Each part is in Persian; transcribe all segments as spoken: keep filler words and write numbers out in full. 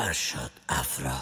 فرشاد افرا.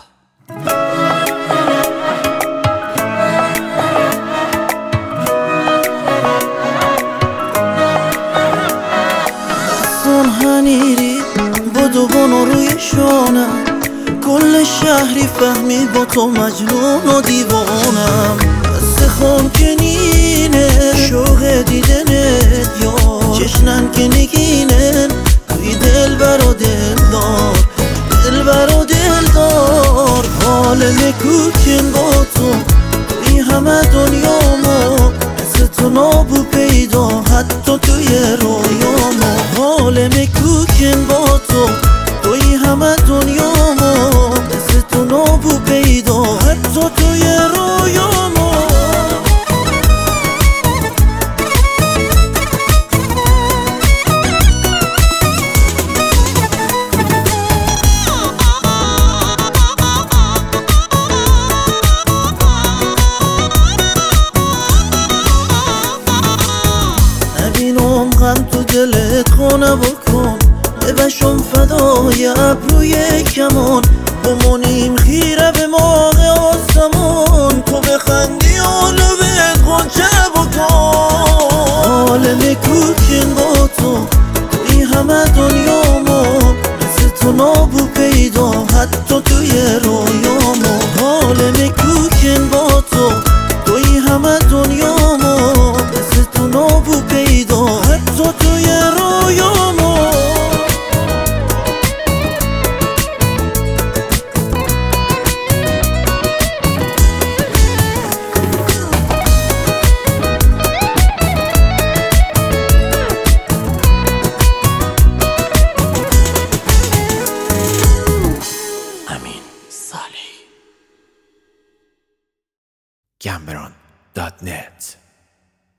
هنیری بدو بانو روی شانم، کل شهری فهمی با تو مجنون و دیوانم. دست خون کنینه شوق دیدنت یا چشنن که نگینن، توی دل برا دل دار، دل برا دل دار. حال نکوکن با تو توی همه دنیامو، مثل تو نابو پیدا حتی توی رویامو. حال میکوکن با تو توی همه دنیامو، مثل تو نابو پیدا حتی توی رویامو. نبینم غم تو دلت خونه بکن، ببشم فدای ابروی کمان. بمونیم خیره به ماغ آسمان، تو بخندی حالو بهت غنچه بکن. حال میکوکن با تو توی همه دنیامو، مثل تو نابو پیدا حتی توی رویامو. حال میکوکن با تو توی همه دنیامو، مثل تو نابو پیدا حتی توی رویامو. امین صالحی. گمبران دات نت